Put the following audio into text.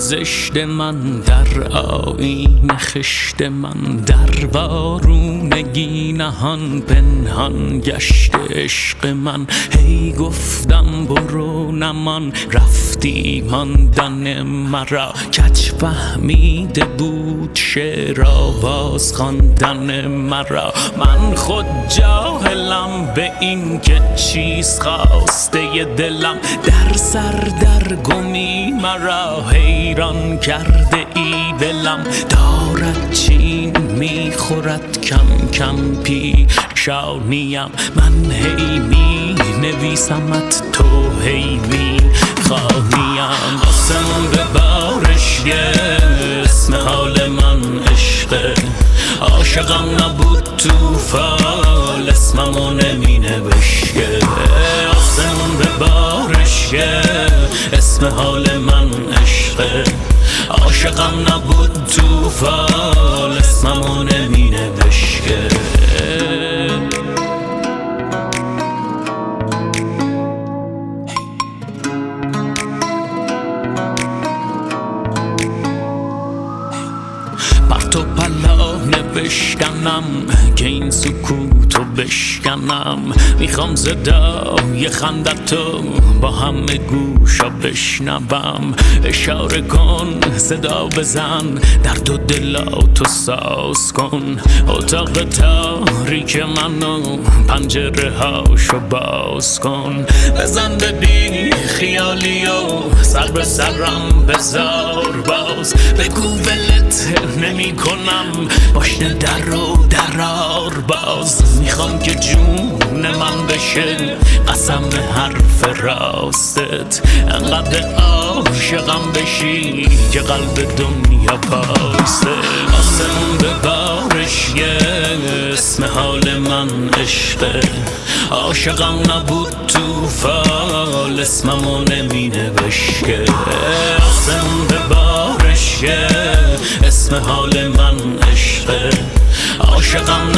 زشت من در آیین خشت من، در وارونگی نهان پنهان گشت عشق من. هی گفتم برو نمان، رفتی ماندن مرا. کج فهمیده بود شعر آواز خواندن مرا. من خود جاهلم به این که چیز خواسته دلم، در سر در گمی مرا حیران کرده ای دلم. دارد چین میخورد کم کم پیشانیم، من هی می نویسمت تو هی می خواهیم. آسمون به بارش اسم حال من عشقه، عاشقم نبود تو فال اسممو نمی نوشته. آسمون به بارش اسم حال من عشقه، عاشقم نبود تو فال اسممو نمی نوشته. پرتو پلا نوشتنم که این سکوتو بشکنم. میخوام صدای خندتو با همه گوشا بشنوم. اشاره کن صدا بزن، درد و دلاتو ساز کن. اتاق تاریک منو پنجره هاشو باز کن. بزن به بی خیالی و سر به سرم بذار باز. بگو ولت نمی کنم، باشنه در رو درار باز. میخوام که جون من بشه قسم حرف راستت. انقدر عاشقم بشی که قلب دنیا پاسته. آسمون به بارش اسم حال من عشقه، عاشقم نبود تو فال اسممو نمی نوشته. آسمون به بارش اسم حال من عشقه، عاشقم